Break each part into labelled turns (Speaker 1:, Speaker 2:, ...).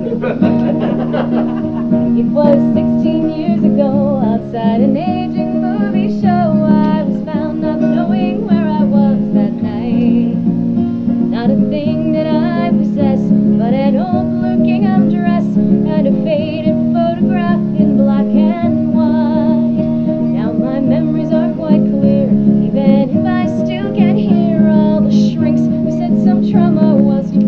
Speaker 1: It was 16 years ago, outside an aging movie show. I was found not knowing where I was that night. Not a thing that I possess, but an old blue gingham dress and a faded photograph in black and white. Now my memories are quite clear, even if I still can't hear all the shrinks who said some trauma was to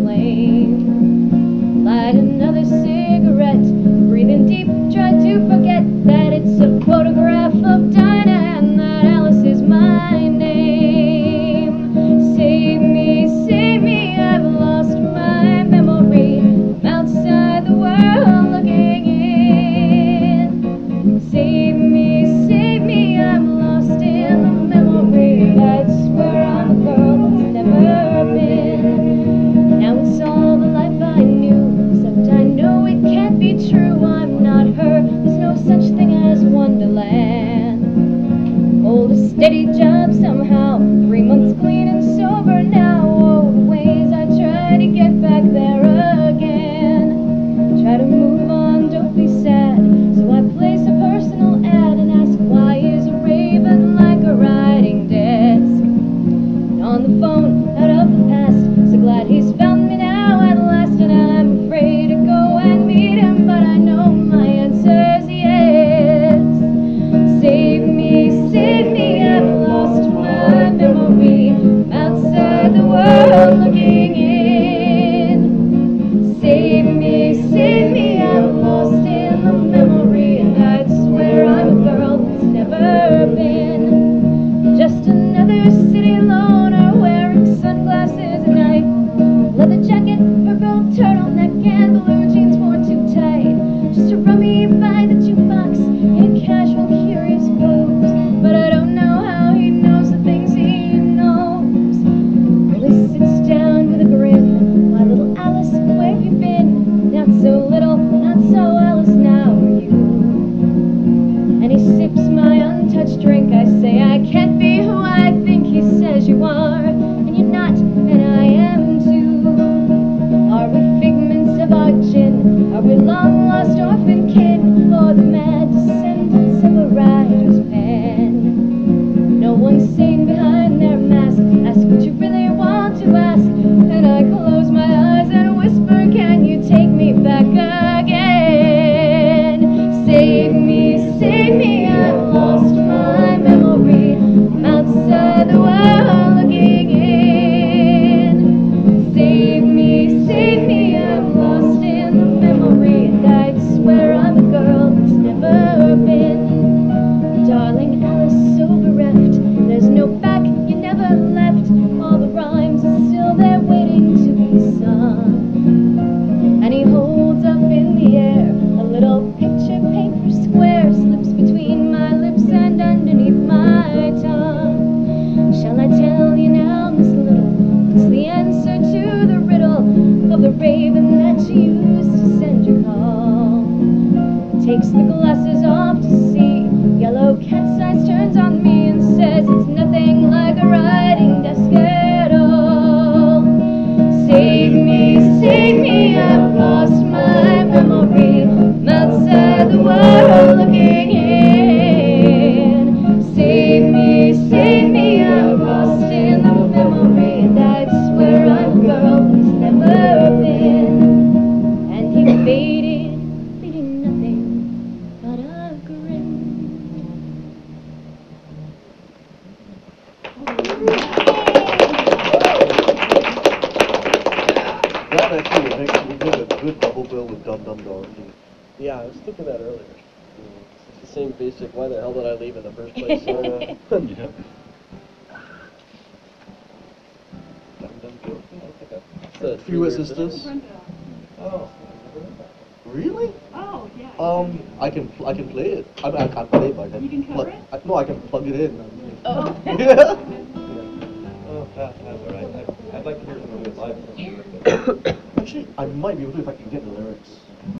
Speaker 1: blame. Light another cigarette, breathing deep, try to forget that it's a photograph of Dinah and that Alice is my name. Save me, I've lost my memory. I'm outside the world looking in. Save me, I'm lost in the memory. I swear I'm a girl that's never been. Now it's all the life I knew, except I know it can't be true. I'm not her, there's no such thing as Wonderland. Hold a steady job somehow, 3 months clean and sober now. Oh, the ways I try to get back there again. Try to move on, don't be sad. So I place a personal ad and ask, why is a raven like a writing desk? And on the phone, out of the past, so glad he's found me now at last. And I'm afraid to go and meet him, but I know my answer's yes. Save me, I've lost my memory. I'm outside the world looking in. Save me, I'm lost in the memory. And I'd swear I'm a girl that's never been. Just another city loner wearing sunglasses at night. Leather jacket, purple turtleneck, and blue jeans worn too tight. Just to run me by the jukebox in casual, curious pose. But I don't know how he knows the things he knows. Really sits down with a grin. Why, little Alice, where have you been? Not so little, not so Alice, now are you? And he sips my untouched drink. I say I can't be who I think. He says you are, and you're not, and I am too. Are we figments of our gin? Are we long lost orphan kin, or the mad descendants of a writer's pen? No one's sane behind their mask. Ask what you really want to ask, and I close my eyes and whisper, can you take me back again? Save me, I've lost my memory. I'm outside the world looking in. Save me, I'm lost in the memory. And I'd swear I'm a girl that's never been. Darling Alice, so bereft, there's no back, you never left. All the rhymes are still there waiting to be sung. And he holds up in the air a little picture paper square, slips between my lips and underneath my tongue. Shall I tell you now, Miss Little? It's the answer to the riddle of the raven that you used to send your call. Takes the glasses off to see, yellow cat's eyes turns on me and says it's nothing like a writing desk at all. Save me, I've lost my memory. I'm outside the world looking in. Save me, I'm lost in the memory. And I'd swear I'm a girl that's never been. And he faded, leaving nothing but a grin.
Speaker 2: That actually would make a good double bill with Dum Dum Dorothy.
Speaker 3: Yeah, I was thinking that earlier. It's the same basic, why the hell did I leave in the first place?
Speaker 2: Yeah.
Speaker 3: Dum Dum Dorothy? I think that's
Speaker 2: Few assistants.
Speaker 3: Oh.
Speaker 2: Really?
Speaker 4: Oh, yeah.
Speaker 2: I can play it. I mean, I can't play it, but I can.
Speaker 4: You can cover it?
Speaker 2: No, I can plug it in.
Speaker 4: Oh.
Speaker 2: Yeah.
Speaker 3: Oh, that's all right. I'd like to hear some of it live.
Speaker 2: Actually, I might be able to if I can get the lyrics.